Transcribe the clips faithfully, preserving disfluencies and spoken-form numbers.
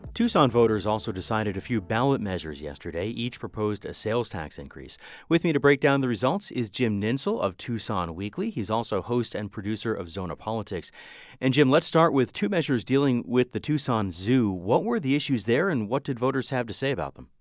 Tucson voters also decided a few ballot measures yesterday. Each proposed a sales tax increase. With me to break down the results is Jim Ninsel of Tucson Weekly. He's also host and producer of Zona Politics. And Jim, let's start with two measures dealing with the Tucson Zoo. What were the issues there, and what did voters have to say about them?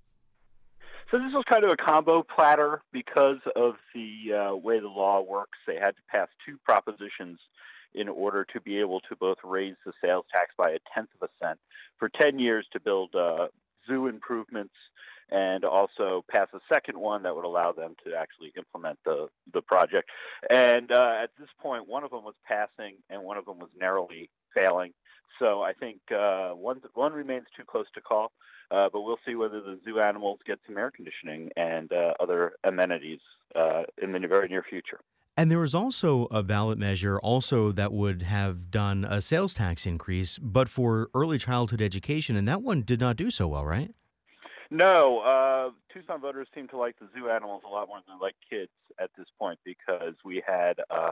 So this was kind of a combo platter because of the uh, way the law works. They had to pass two propositions in order to be able to both raise the sales tax by a tenth of a cent for ten years to build uh, zoo improvements, and also pass a second one that would allow them to actually implement the, the project. And uh, at this point, one of them was passing and one of them was narrowly failing. So I think uh, one, one remains too close to call, uh, but we'll see whether the zoo animals get some air conditioning and uh, other amenities uh, in the very near future. And there was also a ballot measure also that would have done a sales tax increase, but for early childhood education, and that one did not do so well, right? No, uh, Tucson voters seem to like the zoo animals a lot more than they like kids at this point, because we had uh,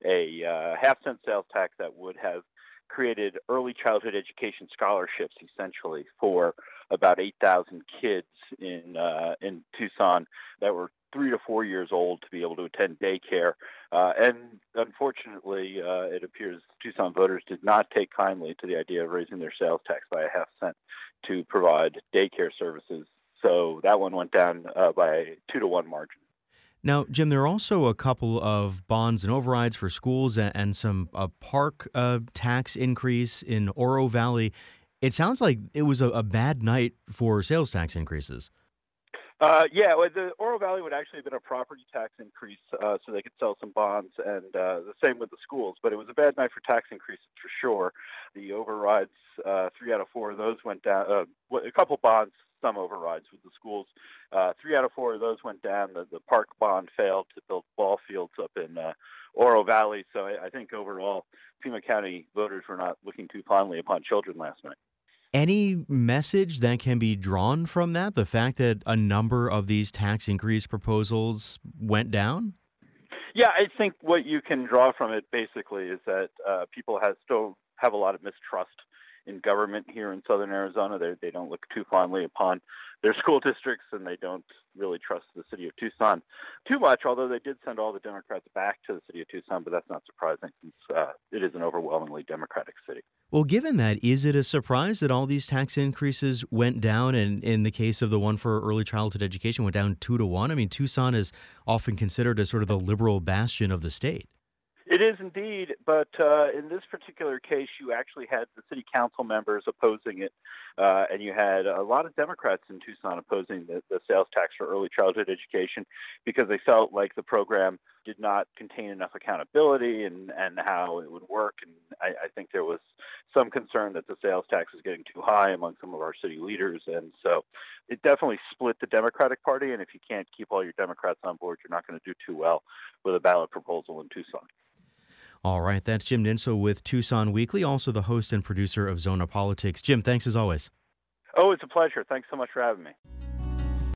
a uh, half cent sales tax that would have created early childhood education scholarships, essentially, for about eight thousand kids in uh, in Tucson that were three to four years old to be able to attend daycare. Uh, and unfortunately, uh, it appears Tucson voters did not take kindly to the idea of raising their sales tax by a half cent to provide daycare services. So that one went down uh, by a two to one margin. Now, Jim, there are also a couple of bonds and overrides for schools and, and some uh, park uh, tax increase in Oro Valley. It sounds like it was a, a bad night for sales tax increases. Uh, yeah, well, the Oro Valley would actually have been a property tax increase, uh, so they could sell some bonds, and uh, the same with the schools. But it was a bad night for tax increases for sure. The overrides, uh, three out of four of those went down. Uh, a couple bonds, some overrides with the schools. Uh, three out of four of those went down. The, the park bond failed to build ball fields up in uh, Oro Valley. So I, I think overall, Pima County voters were not looking too fondly upon children last night. Any message that can be drawn from that, the fact that a number of these tax increase proposals went down? Yeah, I think what you can draw from it basically is that uh, people have still have a lot of mistrust in government here in southern Arizona. They they don't look too fondly upon their school districts, and they don't really trust the city of Tucson too much, although they did send all the Democrats back to the city of Tucson, but that's not surprising since uh, it is an overwhelmingly Democratic city. Well, given that, is it a surprise that all these tax increases went down, and in the case of the one for early childhood education went down two to one? I mean, Tucson is often considered as sort of the liberal bastion of the state. It is indeed, but uh, in this particular case, you actually had the city council members opposing it, uh, and you had a lot of Democrats in Tucson opposing the, the sales tax for early childhood education because they felt like the program did not contain enough accountability and, and how it would work. And I, I think there was some concern that the sales tax was getting too high among some of our city leaders. And so it definitely split the Democratic Party. And if you can't keep all your Democrats on board, you're not going to do too well with a ballot proposal in Tucson. All right, that's Jim Ninsel with Tucson Weekly, also the host and producer of Zona Politics. Jim, thanks as always. Oh, it's a pleasure. Thanks so much for having me.